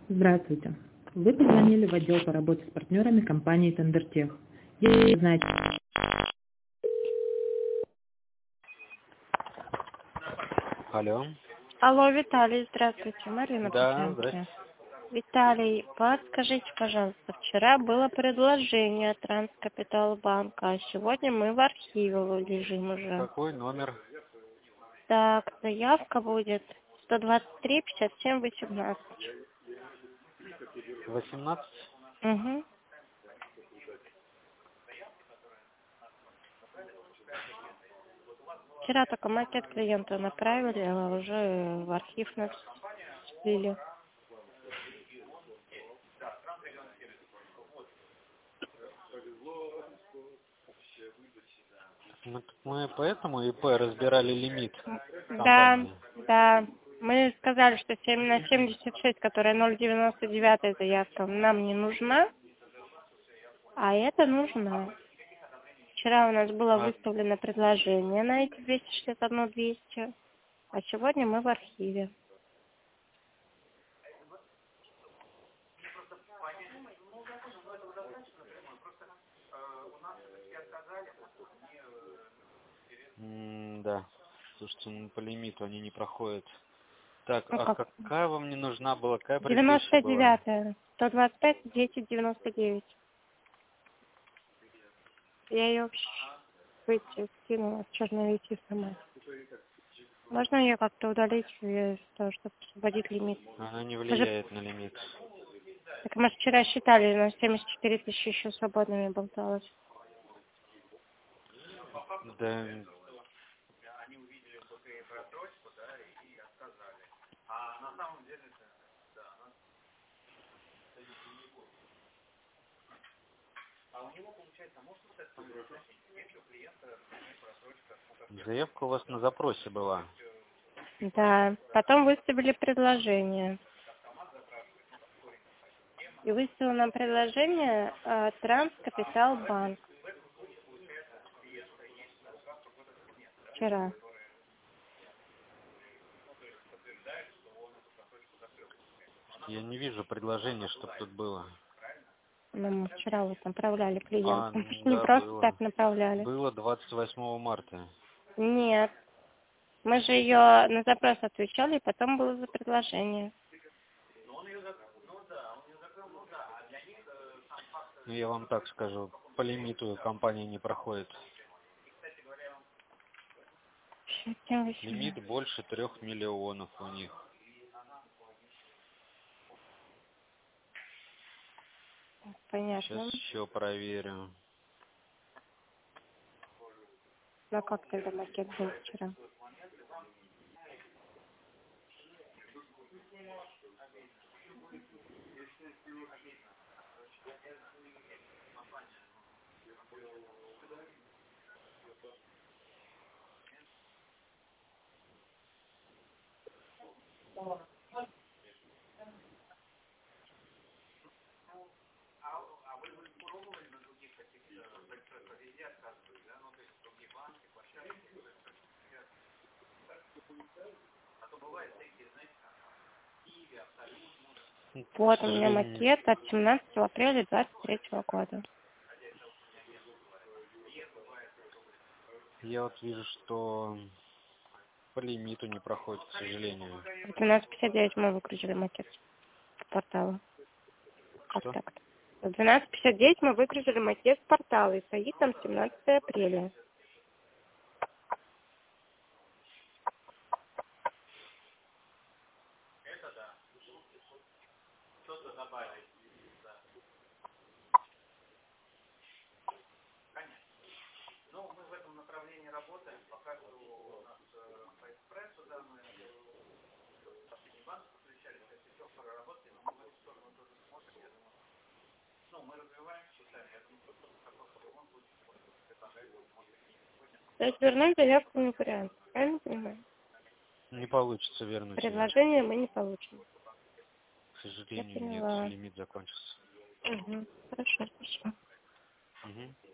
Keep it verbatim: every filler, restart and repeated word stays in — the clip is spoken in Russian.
Здравствуйте. Вы позвонили в отдел по работе с партнерами компании Тендертех. Если вы знаете... Алло. Алло, Виталий, здравствуйте. Марина Да, Петренко. здрасте. Виталий, подскажите, пожалуйста, вчера было предложение от Транскапиталбанка, а сегодня мы в архиве лежим уже. Какой номер? Так, заявка будет сто двадцать три пятьдесят семь восемнадцать. восемнадцать? Угу. Вчера только макет клиента направили, а уже в архив нас слили. Мы, мы поэтому ИП разбирали лимит Да, компании. да. Мы сказали, что семь на семьдесят шесть, которая ноль девяносто девять заявка, нам не нужна, а это нужна. Вчера у нас было А, выставлено предложение на эти двести шестьдесят один двести, а сегодня мы в архиве. м, да. Слушайте, ну, по лимиту они не проходят. Так, Ну а как? какая вам не нужна была? Какая предыдущая девяносто была? девять, сто двадцать пять, десять девяносто девять. Я ее выйти скинула в черный вести сама. Можно ее как-то удалить, э, то, чтобы освободить лимит? Она не Мы же, влияет на лимит. так мы же вчера считали, на семьдесят четыре тысячи еще свободными болталось. Да, заявка у вас на запросе была. Да, потом выставили предложение. И выставил нам предложение э, Транскапиталбанк вчера. Я не вижу предложения, чтобы тут было. Ну, мы вчера вот направляли А, клиентам. ну Не да, просто было. так направляли. Было двадцать восьмого марта. Нет. Мы же ее на запрос отвечали, и потом было за предложение. Ну, я вам так скажу, по лимиту компания не проходит. семь восемнадцать. Лимит больше трех миллионов у них. Сейчас Понятно. еще проверю. Ну как тогда макет был вчера? К Вот у меня сожалению, макет от семнадцатого апреля двадцать третьего года. я вот вижу, что по лимиту не проходит, к сожалению. В двенадцать пятьдесят девять мы выгрузили макет с портала. Как Что? так? В двенадцать пятьдесят девять мы выгрузили макет с портала, и стоит там семнадцатого апреля. То есть вернуть заявку не вариант. Правильно понимаю? Не получится вернуть ее. Предложение мы не получим. К Я сожалению, нет, поняла. лимит закончился. Угу. Хорошо, спасибо. Угу.